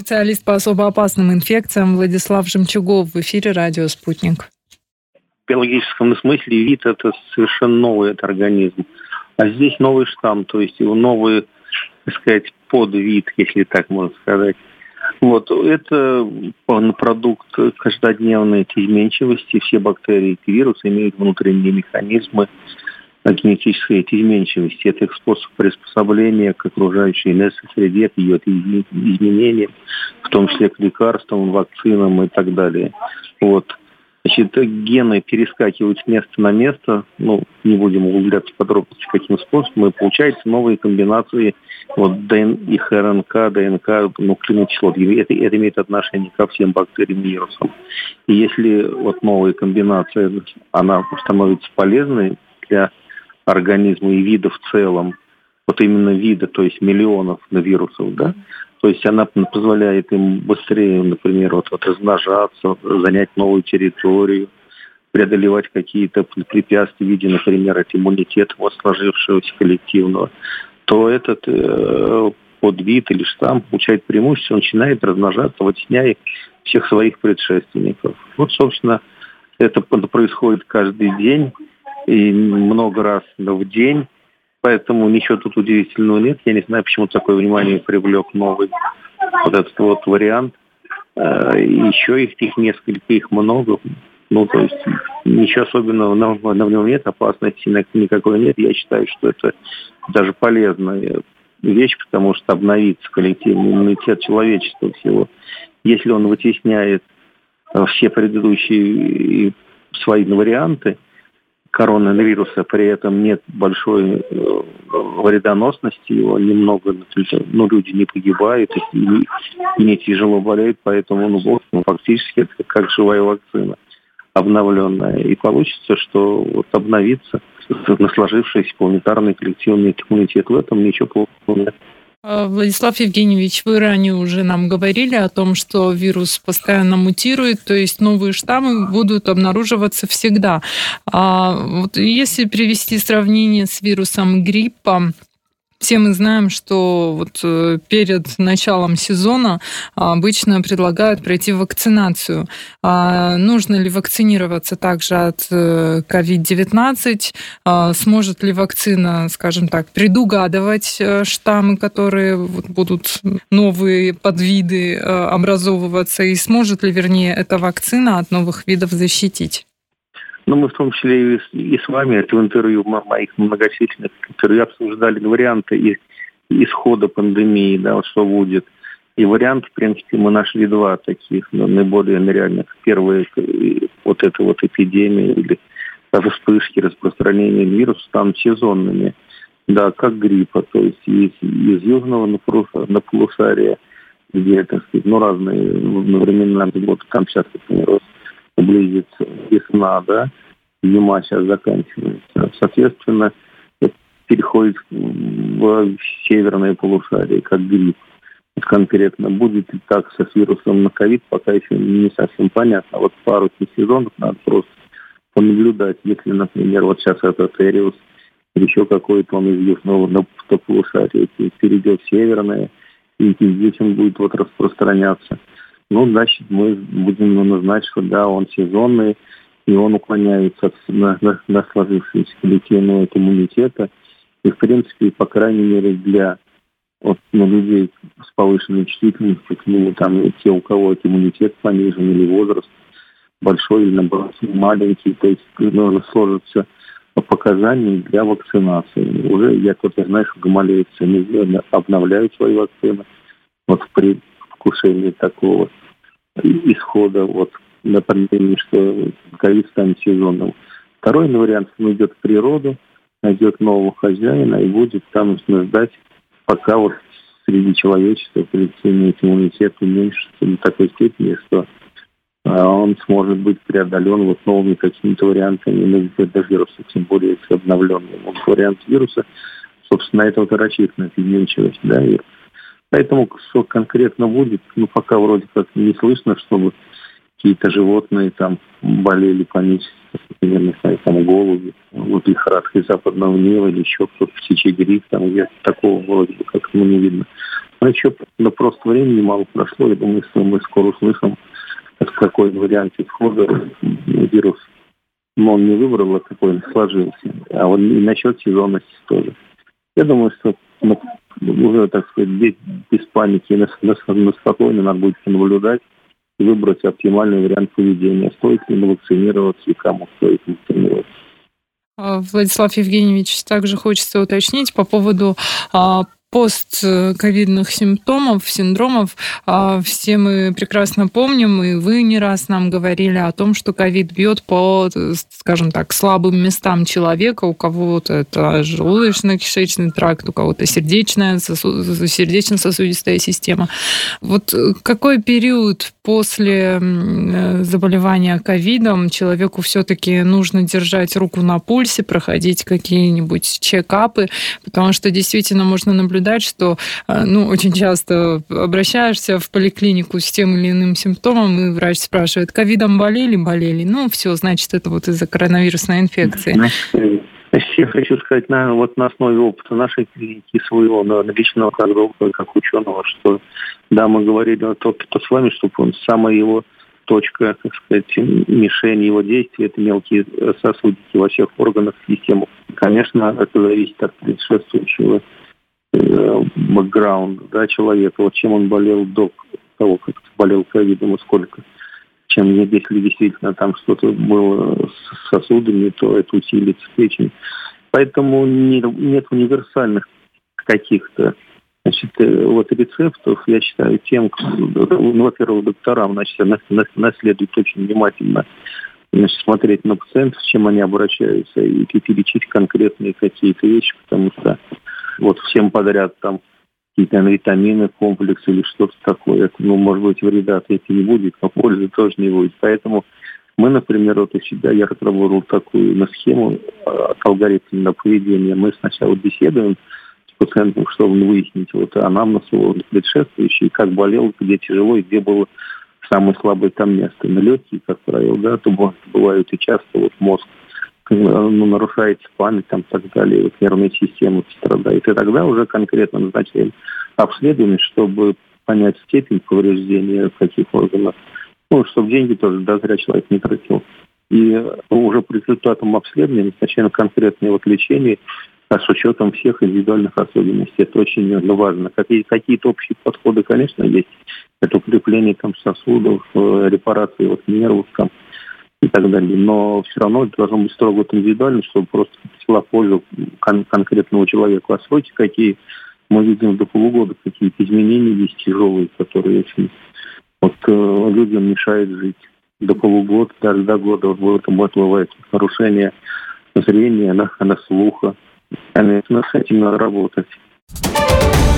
специалист по особо опасным инфекциям Владислав Жемчугов в эфире «Радио Спутник». В биологическом смысле вид – это совершенно новый организм. А здесь новый штамм, то есть его новый, так сказать, подвид, если так можно сказать. Вот, это продукт каждодневной изменчивости. Все бактерии и вирусы имеют внутренние механизмы генетической изменчивости. Это их способ приспособления к окружающей среде, к ее изменениям, в том числе к лекарствам, вакцинам и так далее. Вот. Значит, гены перескакивают с места на место, не будем углубляться в подробности, каким способом, и получаются новые комбинации их РНК, ДНК, нуклеиновых кислот. Это имеет отношение ко всем бактериям и вирусам. И если новая комбинация, она становится полезной для организма и вида в целом, именно вида, то есть миллионов вирусов, да, то есть она позволяет им быстрее, например, размножаться, занять новую территорию, преодолевать какие-то препятствия в виде, например, иммунитета сложившегося коллективного, то этот подвид или штамм получает преимущество, начинает размножаться, вытесняя всех своих предшественников. Собственно, это происходит каждый день и много раз в день. Поэтому ничего тут удивительного нет. Я не знаю, почему такое внимание привлек новый этот вариант. Еще их несколько, их много. То есть ничего особенного на нем нет, опасности никакой нет. Я считаю, что это даже полезная вещь, потому что обновится коллективный иммунитет человечества всего. Если он вытесняет все предыдущие свои варианты коронавируса, при этом нет большой вредоносности, его немного, люди не погибают и не тяжело болеют, поэтому фактически это как живая вакцина обновленная. И получится, что обновится сложившийся планетарный коллективный иммунитет. В этом ничего плохого нет. Владислав Евгеньевич, вы ранее уже нам говорили о том, что вирус постоянно мутирует, то есть новые штаммы будут обнаруживаться всегда. Если привести сравнение с вирусом гриппа, все мы знаем, что перед началом сезона обычно предлагают пройти вакцинацию. Нужно ли вакцинироваться также от COVID-19? Сможет ли вакцина, скажем так, предугадывать штаммы, которые будут новые подвиды образовываться? И сможет ли, эта вакцина от новых видов защитить? Мы в том числе и с вами, это в интервью, моих многочисленных интервью, обсуждали варианты исхода пандемии, что будет. И вариант, в принципе, мы нашли два таких, наиболее реальных. Первое, эта эпидемия или вспышки распространения вируса станут сезонными, как гриппа, то есть из южного полушария, где, разные времена года, там сейчас, например, близится весна, зима сейчас заканчивается. Соответственно, это переходит в северное полушарие, как грипп. Конкретно будет ли так с вирусом на ковид, пока еще не совсем понятно. Пару сезонов надо просто понаблюдать, если, например, сейчас этот Эриус или еще какой-то он из южного полушария перейдет в северное, и здесь он будет распространяться. Значит, мы будем знать, что он сезонный, и он уклоняется на сложившийся коллективного иммунитета. И, в принципе, по крайней мере, для людей с повышенной чувствительностью к нему, те, у кого иммунитет понижен или возраст большой, или, наоборот, маленький, то есть сложатся показания для вакцинации. Уже я гамалеевцы обновляют свои вакцины при вкушении такого исхода на пандемии, что ковид станет сезонным. Второй вариант, он идет в природу, найдет нового хозяина и будет там ждать, пока среди человечества коллективный иммунитет уменьшится до такой степени, что он сможет быть преодолен новыми какими-то вариантами вируса, тем более если обновленный. Вариант вируса, собственно, это рассчитана изменчивость вируса. Поэтому, что конкретно будет, пока вроде как не слышно, чтобы какие-то животные болели панически, например, голуби, лихорадкой западного Нила или еще кто-то, птичий грипп, где такого вроде бы как не видно. Но еще просто времени мало прошло. Я думаю, что мы скоро услышим, в какой варианте входа вирус. Но он не выбрал, а какой он сложился. А вот и насчет сезонности тоже. Я думаю, что уже, так сказать, без паники, спокойно надо будет наблюдать и выбрать оптимальный вариант поведения. Стоит ли вакцинироваться и кому стоит вакцинироваться. Владислав Евгеньевич, также хочется уточнить по поводу постковидных симптомов, синдромов. Все мы прекрасно помним, и вы не раз нам говорили о том, что ковид бьет по, скажем так, слабым местам человека. У кого-то это желудочно-кишечный тракт, у кого-то сердечно-сосудистая система. Вот какой период после заболевания ковидом человеку все-таки нужно держать руку на пульсе, проходить какие-нибудь чекапы, потому что действительно можно наблюдать, что очень часто обращаешься в поликлинику с тем или иным симптомом, и врач спрашивает, ковидом болели? Все, значит, это вот из-за коронавирусной инфекции. Я хочу сказать, на основе опыта нашей клиники, своего личного как ученого, что да, мы говорили то с вами, что самая его точка, так сказать, мишень его действий, это мелкие сосудики во всех органах системы. Конечно, это зависит от предшествующего бэкграунда человека, чем он болел до того, как болел ковидом и сколько. Если действительно там что-то было с сосудами, то это усилится печень. Поэтому нет универсальных каких-то рецептов. Я считаю, тем, во-первых, докторам, следует очень внимательно смотреть на пациентов, с чем они обращаются, и перечислить конкретные какие-то вещи, потому что всем подряд там какие-то витамины, комплексы или что-то такое. Это, может быть, вреда от этого не будет, но пользы тоже не будет. Поэтому мы, например, у себя, я разработал такую схему, алгоритм поведения. Мы сначала беседуем с пациентом, чтобы выяснить анамнез его предшествующий, как болел, где тяжело и где было самое слабое там место. На легкие, как правило, то бывают и часто мозг нарушается память, и так далее, нервная система страдает. И тогда уже конкретно назначаем обследование, чтобы понять степень повреждения каких органов, чтобы деньги тоже зря человек не тратил. И уже по результатам обследования назначаем конкретное лечение с учетом всех индивидуальных особенностей. Это очень важно. Какие-то общие подходы, конечно, есть. Это укрепление сосудов, репарации нервов, и так далее. Но все равно это должно быть строго индивидуально, чтобы просто пришла польза конкретному человеку. А сроки какие мы видим до полугода, какие-то изменения есть тяжелые, которые очень людям мешают жить. До полугода, даже до года бывает нарушение зрения, слуха. Конечно, с этим надо работать.